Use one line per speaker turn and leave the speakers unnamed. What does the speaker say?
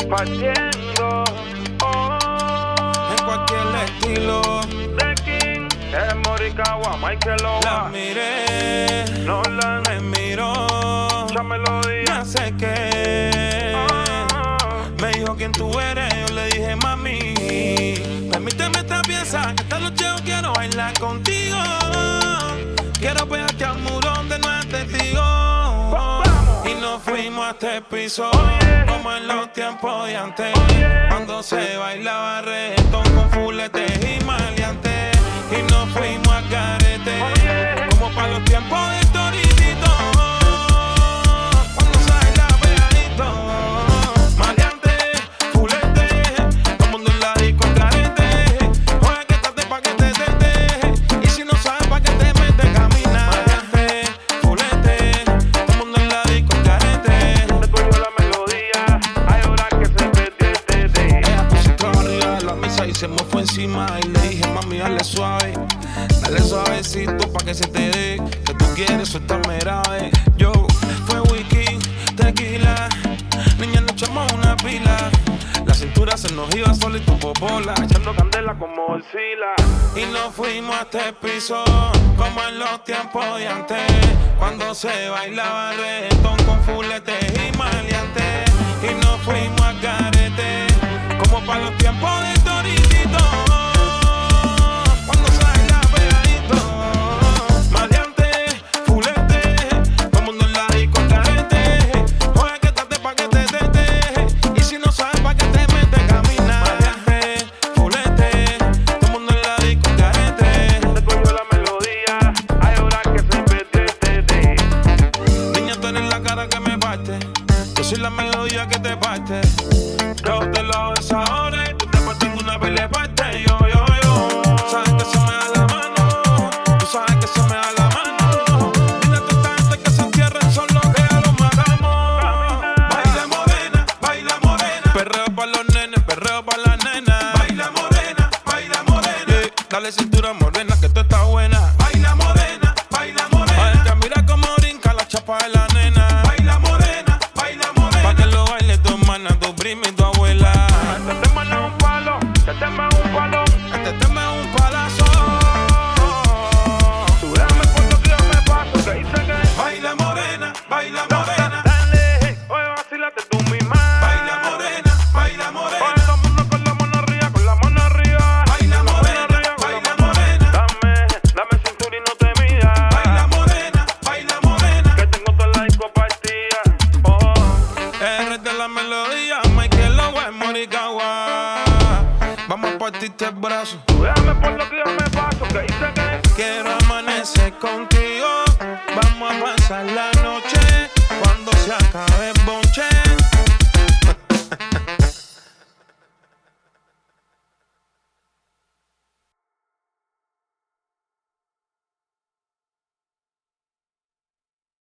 partiendo.
En cualquier estilo.
The King, es Morikawa, Michael Owa.
La miré,
Nolan,
me miró,
mucha melodía.
me acerqué. Me dijo quién tú eres, yo le dije mami. Permíteme esta pieza, que esta noche yo quiero bailar contigo. Quiero pegarte al muro donde no hay testigo. Y nos fuimos hasta el piso, como en los tiempos de antes, cuando se bailaba reggaetón con fuletes y maleantes. Y nos fuimos a carete, como para los tiempos de Toritito, cuando se baila pegadito. Maleante, fulete, todo el mundo en la disco al carete. Oye, que estás pa' que te deje, y si no sabes pa' que te metes, camina. Maleante, fulete, todo el mundo en la disco al carete.
Te cogió la melodía, hay horas que se perdió.
Ella puso el trago arriba de la mesa y se me fue encima. Y le dije, mami, dale suavecito pa' que se te dé. Que tú quieres, suéltame grave. Yo, fue whisky, tequila, niña, nos echamos una pila. La cintura se nos iba sola y tu popola,
Echando candela como Orcila.
y nos fuimos hasta el piso, como en los tiempos de antes, cuando se bailaba reggaetón con fuletes y maleantes. Y nos fuimos a carete, como para los tiempos de Toritito, cuando se baila pegadito. Maleante, fulete, todo el mundo en la disco al carete. Oye, que estás pa' que te deje, y si no sabes pa' que te metes, camina. Maleante, fulete, todo el mundo en la disco al carete.
Te cogió la melodía, hay horas que se perdió.
Niña, tú eres la cara que me parte, yo soy la melodía que te parte. Yo te lo hago esa hora y tú te partes en una pelea parte. Yo. Sabes que se me da la mano, tú sabes que se me da la mano. Dile a toda esta gente que se entierren, son los que ya los matamos. Baila morena, perreo pa' los nenes, perreo pa' las nenas. Baila morena, yeah. Dale cintura morena que tú estás buena. Baila morena, ay, que mira cómo brinca la chapa de la nena. Baila morena, pa' que lo baile tu hermana, tu prima y tu abuela.
Este tema no es un palo, este tema es un palón.
Este tema es un palazo.
Tú déjame por lo que yo me paso, que dice que
Baila morena,
dale, oye, vacílate tú misma.
baila morena, baila
Oye,
morena.
todo el mundo con la mano arriba, con la mano arriba.
Baila morena,
Con la
baila
mano arriba.
morena.
Dame cintura y no te midas.
Baila morena,
Que tengo toda la disco partida.
R de la melodía, Michael Owa, Morikawa. Vamos a partirte el brazo.
Tú déjame por lo que yo me paso, que dice que
Quiero amanecer contigo. Vamos a pasar la noche cuando se acabe.